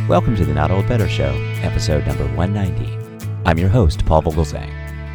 Welcome to the Not Old Better Show, episode number 190. I'm your host, Paul Vogelsang.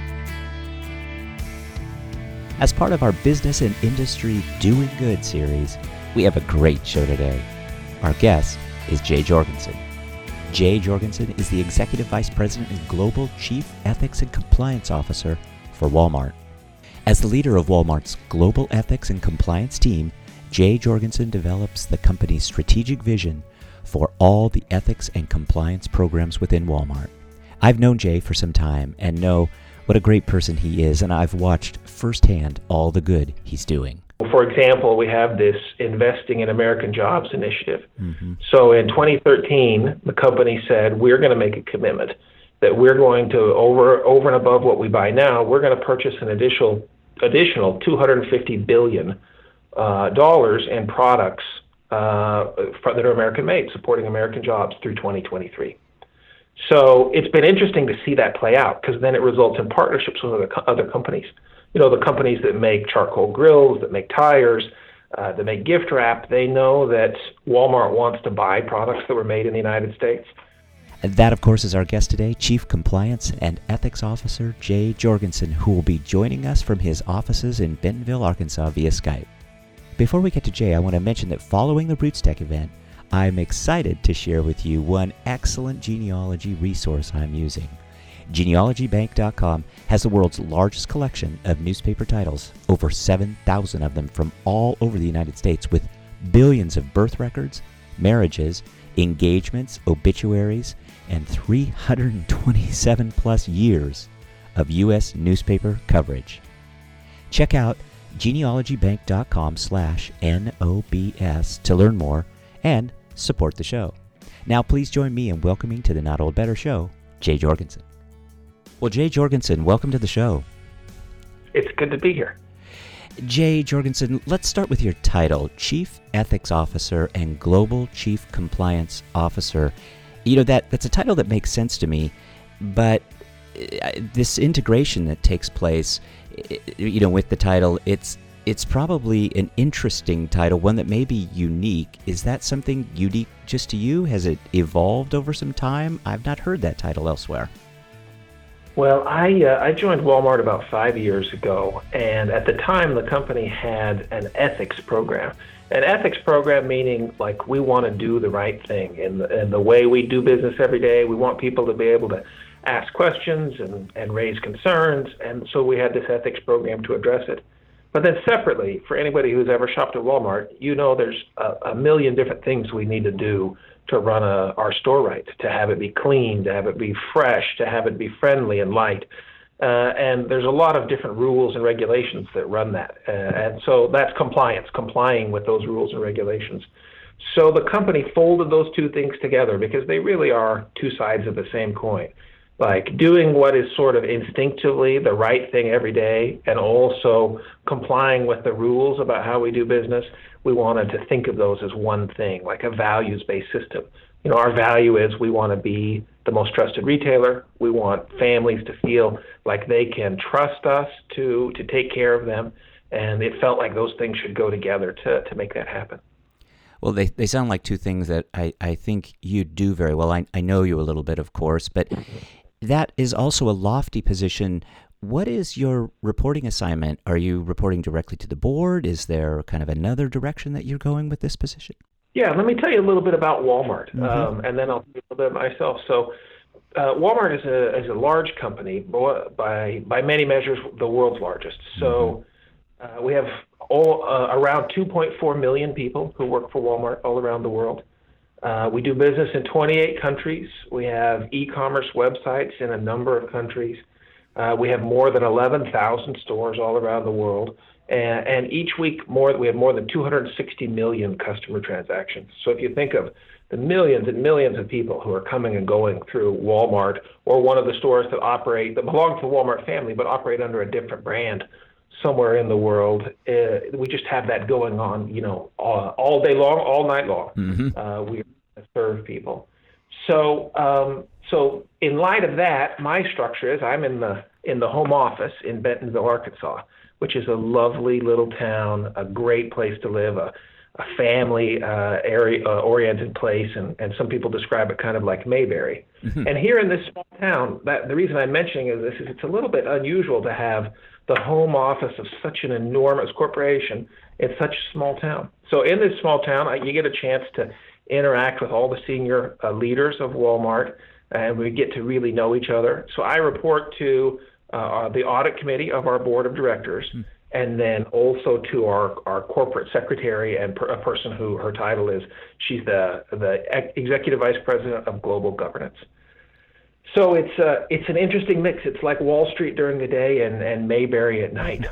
As part of our Business and Industry Doing Good series, we have a great show today. Our guest is Jay Jorgensen. Jay Jorgensen is the Executive Vice President and Global Chief Ethics and Compliance Officer for Walmart. As the leader of Walmart's Global Ethics and Compliance team, Jay Jorgensen develops the company's strategic vision for all the ethics and compliance programs within Walmart. I've known Jay for some time and know what a great person he is, and I've watched firsthand all the good he's doing. For example, we have this Investing in American Jobs initiative. So in 2013, the company said, we're going to make a commitment that we're going to, over and above what we buy now, we're going to purchase an additional $250 billion in products that are American-made, supporting American jobs through 2023. So it's been interesting to see that play out, because then it results in partnerships with other companies. You know, the companies that make charcoal grills, that make tires, that make gift wrap, they know that Walmart wants to buy products that were made in the United States. And that, of course, is our guest today, Chief Compliance and Ethics Officer Jay Jorgensen, who will be joining us from his offices in Bentonville, Arkansas via Skype. Before we get to Jay, I want to mention that following the RootsTech event, I'm excited to share with you one excellent genealogy resource I'm using. Genealogybank.com has the world's largest collection of newspaper titles, over 7,000 of them from all over the United States, with billions of birth records, marriages, engagements, obituaries, and 327 plus years of U.S. newspaper coverage. Check out genealogybank.com/NOBS to learn more and support the show. Now please join me in welcoming to the Not Old Better Show, Jay Jorgensen. Well, Jay Jorgensen, welcome to the show. It's good to be here. Jay Jorgensen, let's start with your title, Chief Ethics Officer and Global Chief Compliance Officer. You know, that's a title that makes sense to me, but this integration that takes place, you know, with the title, it's probably an interesting title, one that may be unique. Is that something unique just to you? Has it evolved over some time? I've not heard that title elsewhere. Well, I joined Walmart about 5 years ago, and at the time the company had an ethics program. An ethics program meaning, like, we want to do the right thing in the way we do business every day. We want people to be able to ask questions and raise concerns, and so we had this ethics program to address it. But then separately, for anybody who's ever shopped at Walmart, you know there's a million different things we need to do to run our store right, to have it be clean, to have it be fresh, to have it be friendly and light. And there's a lot of different rules and regulations that run that. And so that's compliance, complying with those rules and regulations. So the company folded those two things together because they really are two sides of the same coin. Like doing what is sort of instinctively the right thing every day and also complying with the rules about how we do business. We wanted to think of those as one thing, like a values-based system. You know, our value is we want to be the most trusted retailer. We want families to feel like they can trust us to take care of them. And it felt like those things should go together to make that happen. Well, they sound like two things that I think you do very well. I know you a little bit, of course, but that is also a lofty position. What is your reporting assignment? Are you reporting directly to the board? Is there kind of another direction that you're going with this position? Yeah, let me tell you a little bit about Walmart, and then I'll tell you a little bit myself. So Walmart is a large company, by many measures, the world's largest. So we have around 2.4 million people who work for Walmart all around the world. We do business in 28 countries. We have e-commerce websites in a number of countries. We have more than 11,000 stores all around the world. And each week we have more than 260 million customer transactions. So if you think of the millions and millions of people who are coming and going through Walmart or one of the stores that belong to the Walmart family but operate under a different brand somewhere in the world, we just have that going on, you know, all day long, all night long. We serve people. So in light of that, my structure is I'm in the home office in Bentonville, Arkansas, which is a lovely little town, a great place to live, a family area oriented place, and some people describe it kind of like Mayberry. And here in this small town, the reason I'm mentioning this is it's a little bit unusual to have the home office of such an enormous corporation in such a small town. So in this small town, you get a chance to interact with all the senior leaders of Walmart, and we get to really know each other. So I report to the audit committee of our board of directors, and then also to our corporate secretary and a person who her title is, she's the executive vice president of global governance. So it's an interesting mix. It's like Wall Street during the day and Mayberry at night.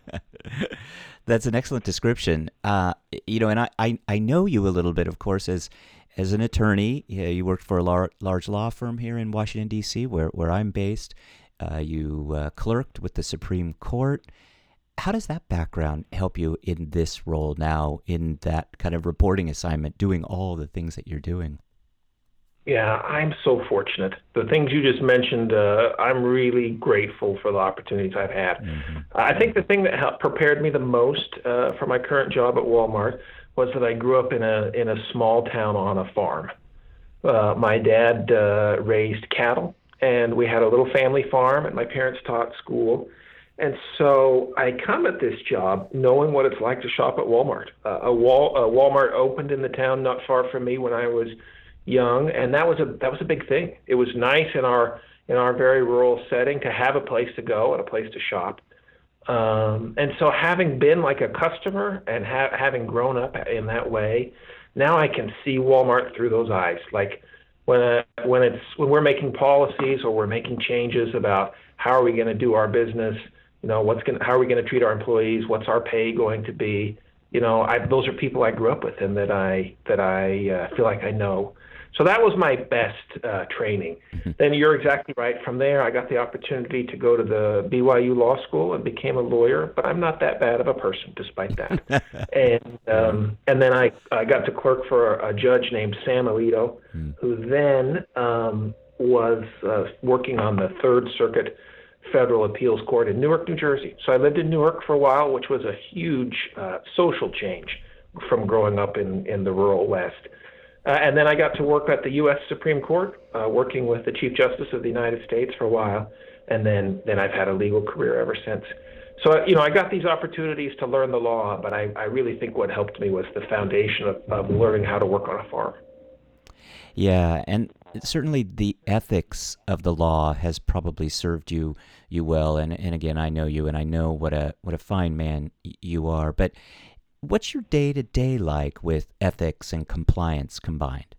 That's an excellent description. And I know you a little bit, of course, as an attorney. You worked for a large law firm here in Washington, D.C., where I'm based. You clerked with the Supreme Court. How does that background help you in this role now, in that kind of reporting assignment, doing all the things that you're doing? Yeah, I'm so fortunate. The things you just mentioned, I'm really grateful for the opportunities I've had. I think the thing that prepared me the most for my current job at Walmart was that I grew up in a small town on a farm. My dad raised cattle, and we had a little family farm, and my parents taught school. And so I come at this job knowing what it's like to shop at Walmart. A Walmart opened in the town not far from me when I was young, and that was a big thing. It was nice in our very rural setting to have a place to go and a place to shop. And so having been like a customer and having grown up in that way, now I can see Walmart through those eyes. Like when we're making policies or we're making changes about how are we going to do our business, how are we going to treat our employees, what's our pay going to be, those are people I grew up with and that I feel like I know. So that was my best training. Then you're exactly right. From there, I got the opportunity to go to the BYU Law School and became a lawyer, but I'm not that bad of a person despite that. And then I got to clerk for a judge named Sam Alito, who then was working on the Third Circuit Federal Appeals Court in Newark, New Jersey. So I lived in Newark for a while, which was a huge social change from growing up in the rural West. And then I got to work at the U.S. Supreme Court, working with the Chief Justice of the United States for a while, and then I've had a legal career ever since. So, I got these opportunities to learn the law, but I really think what helped me was the foundation of learning how to work on a farm. Yeah, and certainly the ethics of the law has probably served you well. And again, I know you, and I know what a fine man you are. But what's your day-to-day like with ethics and compliance combined?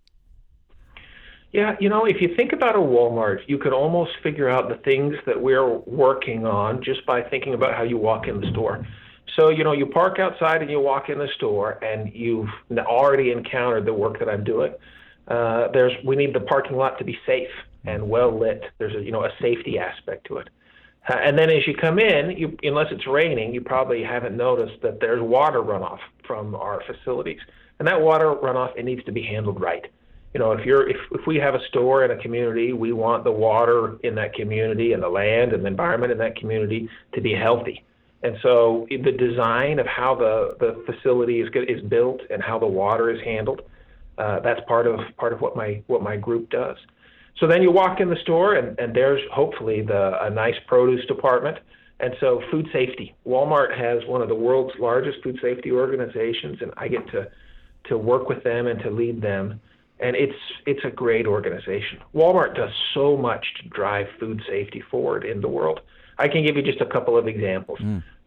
Yeah, if you think about a Walmart, you could almost figure out the things that we're working on just by thinking about how you walk in the store. So, you park outside and you walk in the store, and you've already encountered the work that I'm doing. We need the parking lot to be safe and well lit. There's a safety aspect to it. And then as you come in, unless it's raining, you probably haven't noticed that there's water runoff from our facilities. And that water runoff, it needs to be handled right. If we have a store in a community, we want the water in that community and the land and the environment in that community to be healthy. And so the design of how the facility is built and how the water is handled, that's part of what my group does. So then you walk in the store, and there's hopefully a nice produce department. And so food safety. Walmart has one of the world's largest food safety organizations, and I get to work with them and to lead them. And it's a great organization. Walmart does so much to drive food safety forward in the world. I can give you just a couple of examples.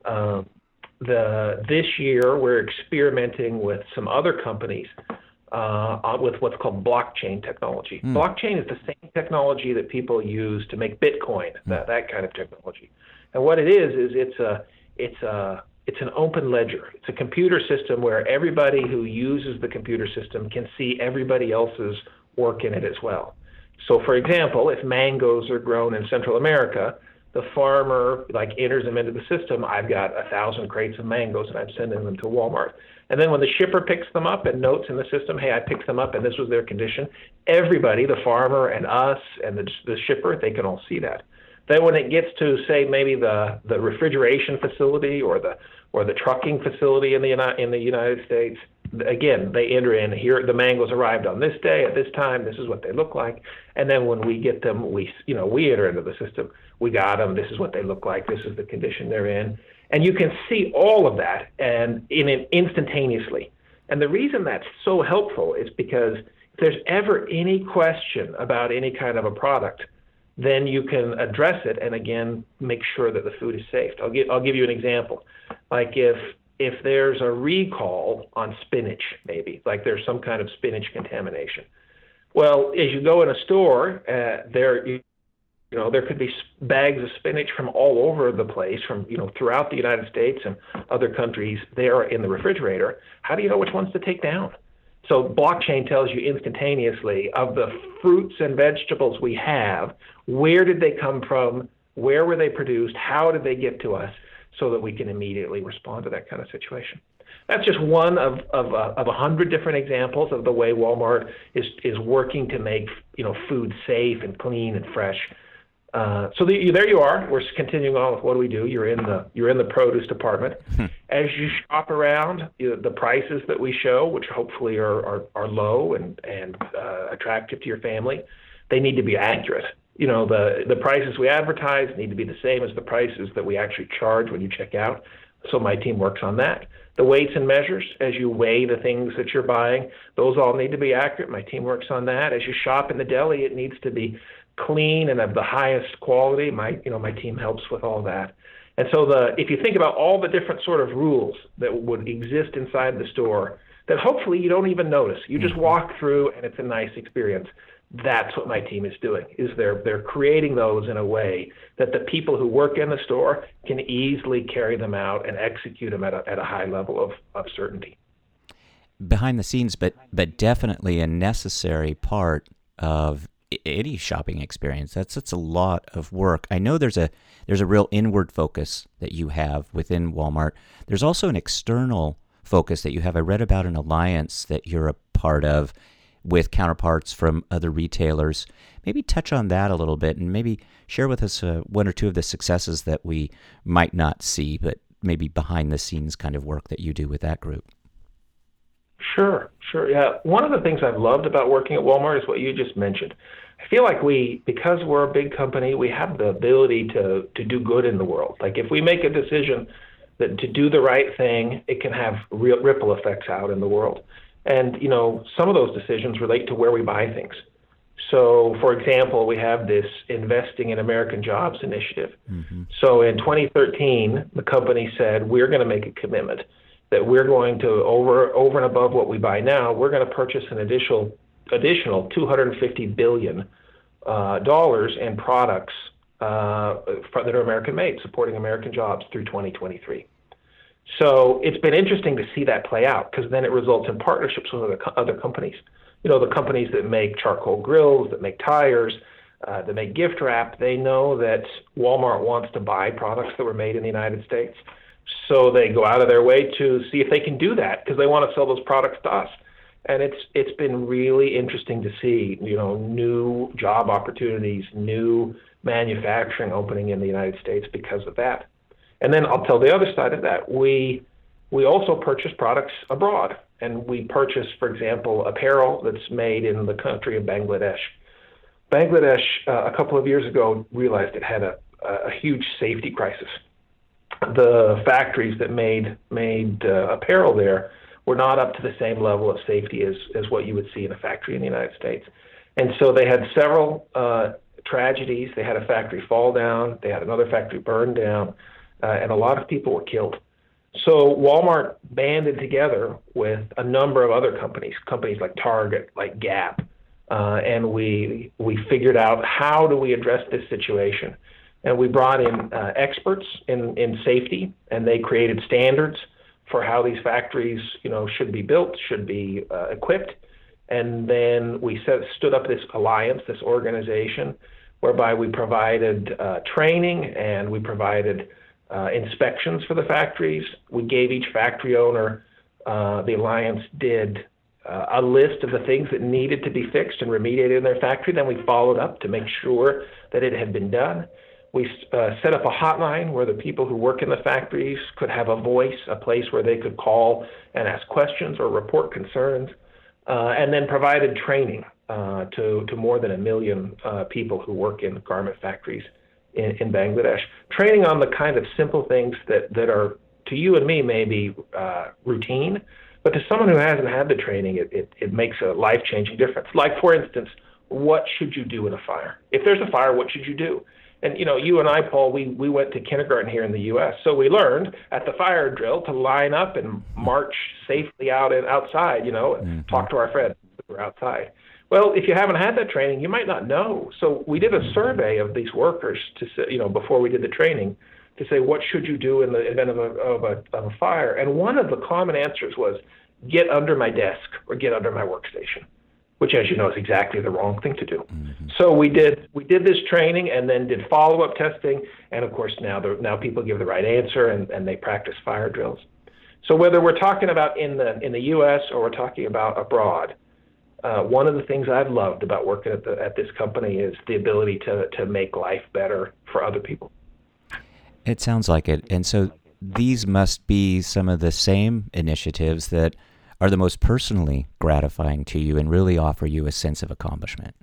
This year, we're experimenting with some other companies with what's called blockchain technology. Blockchain is the same technology that people use to make Bitcoin, that kind of technology. And what it is it's an open ledger. It's a computer system where everybody who uses the computer system can see everybody else's work in it as well. So, for example, if mangoes are grown in Central America, the farmer enters them into the system. I've got 1,000 crates of mangoes, and I'm sending them to Walmart. And then when the shipper picks them up and notes in the system, hey, I picked them up and this was their condition, everybody, the farmer and us and the shipper, they can all see that. Then when it gets to, say, maybe the refrigeration facility or the trucking facility in the United States, again, they enter in here, the mangoes arrived on this day at this time, this is what they look like. And then when we get them, we enter into the system, we got them, this is what they look like, this is the condition they're in. And you can see all of that and instantaneously. And the reason that's so helpful is because if there's ever any question about any kind of a product, then you can address it and again make sure that the food is safe. I'll give you an example. Like if there's a recall on spinach, maybe like there's some kind of spinach contamination. Well, as you go in a store, there could be bags of spinach from all over the place, from throughout the United States and other countries. They are in the refrigerator. How do you know which ones to take down? So blockchain tells you instantaneously of the fruits and vegetables we have, where did they come from, where were they produced, how did they get to us, so that we can immediately respond to that kind of situation. That's just one of 100 different examples of the way Walmart is working to make food safe and clean and fresh. So there you are. We're continuing on with what do we do. You're in the produce department. As you shop around, the prices that we show, which hopefully are low and attractive to your family, they need to be accurate. The prices we advertise need to be the same as the prices that we actually charge when you check out. So my team works on that. The weights and measures, as you weigh the things that you're buying, those all need to be accurate. My team works on that. As you shop in the deli, it needs to be clean and of the highest quality. My team helps with all that. And so if you think about all the different sort of rules that would exist inside the store that hopefully you don't even notice, you just walk through and it's a nice experience. That's what my team is doing, is they're creating those in a way that the people who work in the store can easily carry them out and execute them at a high level of certainty. Behind the scenes, but definitely a necessary part of any shopping experience. That's a lot of work. I know there's a real inward focus that you have within Walmart. There's also an external focus that you have. I read about an alliance that you're a part of with counterparts from other retailers. Maybe touch on that a little bit and maybe share with us one or two of the successes that we might not see, but maybe behind the scenes kind of work that you do with that group. Sure. Yeah. One of the things I've loved about working at Walmart is what you just mentioned. I feel like because we're a big company, we have the ability to do good in the world. Like if we make a decision that to do the right thing, it can have real ripple effects out in the world. And, some of those decisions relate to where we buy things. So, for example, we have this Investing in American Jobs initiative. Mm-hmm. So in 2013, the company said, we're going to make a commitment that we're going to, over and above what we buy now, we're going to purchase an additional $250 billion in products that are American-made, supporting American jobs through 2023. So it's been interesting to see that play out because then it results in partnerships with other companies. The companies that make charcoal grills, that make tires, that make gift wrap, they know that Walmart wants to buy products that were made in the United States. So they go out of their way to see if they can do that because they want to sell those products to us. And it's been really interesting to see, new job opportunities, new manufacturing opening in the United States because of that. And then I'll tell the other side of that. We also purchase products abroad, and we purchase, for example, apparel that's made in the country of Bangladesh. Bangladesh, a couple of years ago, realized it had a huge safety crisis. The factories that made apparel there were not up to the same level of safety as what you would see in a factory in the United States. And so they had several tragedies. They had a factory fall down. They had another factory burn down. And a lot of people were killed. So Walmart banded together with a number of other companies like Target, like Gap, and we figured out how do we address this situation. And we brought in experts in safety, and they created standards for how these factories, should be built, should be equipped. And then we stood up this alliance, this organization, whereby we provided training and we provided inspections for the factories. We gave each factory owner, the alliance did a list of the things that needed to be fixed and remediated in their factory. Then we followed up to make sure that it had been done. We set up a hotline where the people who work in the factories could have a voice, a place where they could call and ask questions or report concerns, and then provided training to more than 1 million people who work in garment factories in Bangladesh. Training on the kind of simple things that are, to you and me, maybe routine, but to someone who hasn't had the training, it makes a life-changing difference. Like, for instance, what should you do in a fire? If there's a fire, what should you do? And, you and I, Paul, we went to kindergarten here in the U.S., so we learned at the fire drill to line up and march safely outside, and talk to our friends who were outside. Well, if you haven't had that training, you might not know. So we did a survey of these workers to say, before we did the training, to say, what should you do in the event of a fire? And one of the common answers was, get under my desk or get under my workstation, which, as you know, is exactly the wrong thing to do. Mm-hmm. So we did this training and then did follow-up testing, and of course now people give the right answer and they practice fire drills. So whether we're talking about in the U.S. or we're talking about abroad, one of the things I've loved about working at this company is the ability to make life better for other people. It sounds like it. And so these must be some of the same initiatives that are the most personally gratifying to you and really offer you a sense of accomplishment.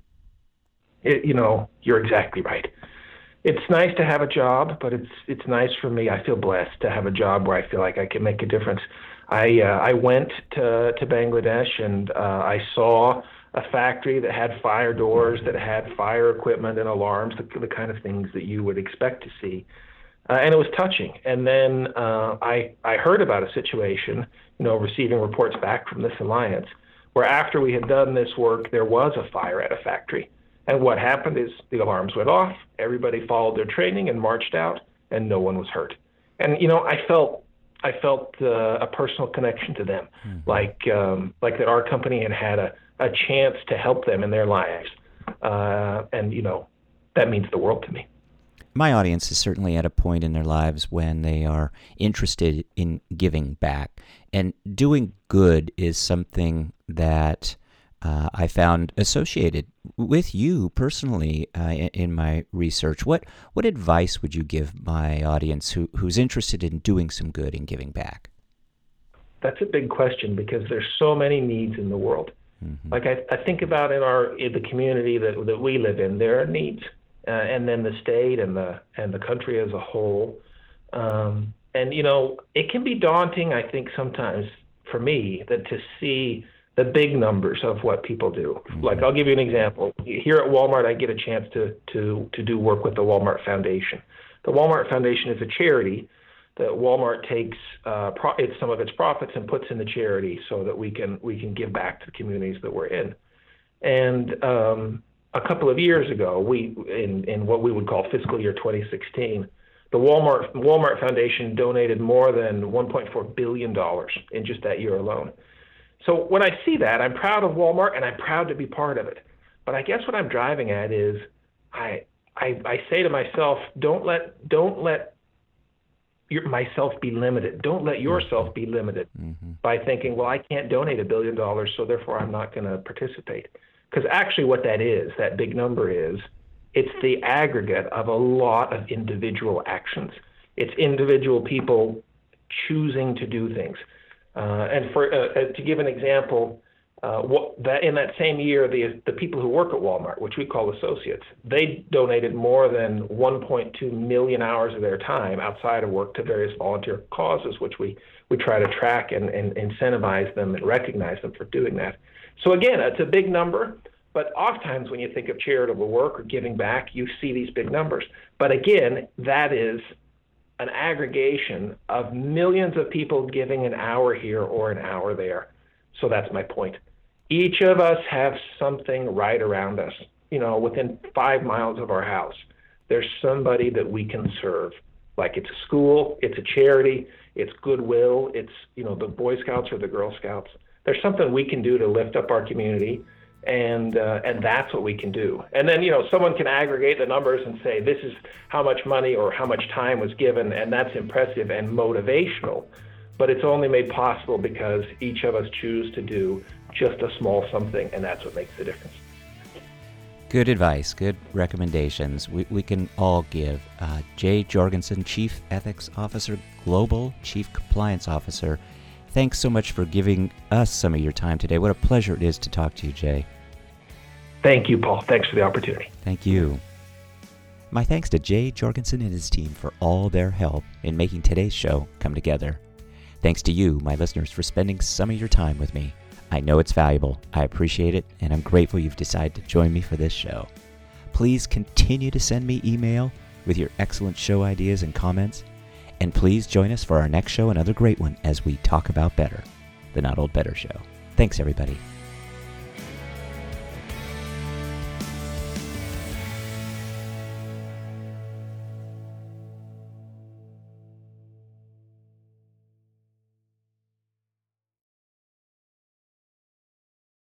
You're exactly right. It's nice to have a job, but it's nice for me. I feel blessed to have a job where I feel like I can make a difference. I went to Bangladesh and I saw a factory that had fire doors, that had fire equipment and alarms, the kind of things that you would expect to see. And it was touching. And then I heard about a situation, receiving reports back from this alliance, where after we had done this work, there was a fire at a factory. And what happened is the alarms went off, everybody followed their training and marched out, and no one was hurt. And, I felt a personal connection to them, like that our company had a chance to help them in their lives. And, that means the world to me. My audience is certainly at a point in their lives when they are interested in giving back. And doing good is something that I found associated with you personally in my research. What advice would you give my audience who's interested in doing some good and giving back? That's a big question because there's so many needs in the world. Mm-hmm. Like I think about in the community that we live in, there are needs. And then the state and the country as a whole. And, it can be daunting, I think, sometimes for me that to see the big numbers of what people do. Mm-hmm. Like, I'll give you an example. Here at Walmart, I get a chance to do work with the Walmart Foundation. The Walmart Foundation is a charity that Walmart takes some of its profits and puts in the charity so that we can give back to the communities that we're in. And a couple of years ago, in what we would call fiscal year 2016, the Walmart Foundation donated more than $1.4 billion in just that year alone. So when I see that, I'm proud of Walmart and I'm proud to be part of it. But I guess what I'm driving at is I say to myself, don't let myself be limited. Don't let yourself be limited by thinking, well, I can't donate $1 billion, so therefore I'm not going to participate. Because actually what that is, that big number is, it's the aggregate of a lot of individual actions. It's individual people choosing to do things. And for to give an example, in that same year, the people who work at Walmart, which we call associates, they donated more than 1.2 million hours of their time outside of work to various volunteer causes, which we try to track and incentivize them and recognize them for doing that. So again, it's a big number, but oftentimes when you think of charitable work or giving back, you see these big numbers. But again, that is an aggregation of millions of people giving an hour here or an hour there. So that's my point. Each of us have something right around us. Within 5 miles of our house, there's somebody that we can serve. Like it's a school, it's a charity, it's Goodwill, it's the Boy Scouts or the Girl Scouts. There's something we can do to lift up our community, and that's what we can do. And then someone can aggregate the numbers and say this is how much money or how much time was given, and that's impressive and motivational. But it's only made possible because each of us choose to do just a small something, and that's what makes the difference. Good advice, good recommendations. We can all give. Jay Jorgensen, Chief Ethics Officer, Global Chief Compliance Officer, thanks so much for giving us some of your time today. What a pleasure it is to talk to you, Jay. Thank you, Paul. Thanks for the opportunity. Thank you. My thanks to Jay Jorgensen and his team for all their help in making today's show come together. Thanks to you, my listeners, for spending some of your time with me. I know it's valuable, I appreciate it, and I'm grateful you've decided to join me for this show. Please continue to send me email with your excellent show ideas and comments, and please join us for our next show, another great one, as we talk about better, the Not Old Better Show. Thanks, everybody.